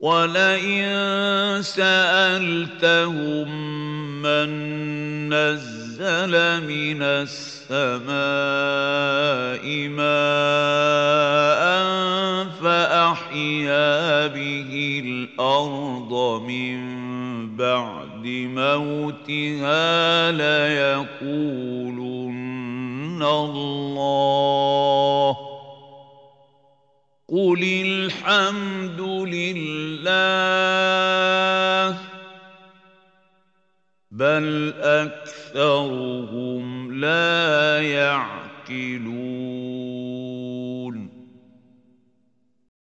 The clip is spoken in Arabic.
وَلَئِن سَأَلْتَهُم مَّن نَّزَّلَ مِنَ السَّمَاءِ مَاءً فَأَحْيَا بِهِ الْأَرْضَ مِن بَعْدِ مَوْتِهَا لَيَقُولُنَّ اللَّهُ ۚ قُلِ الْحَمْدُ لِلَّهِ ۚ بَلْ أَكْثَرُهُمْ لَا يَعْقِلُونَ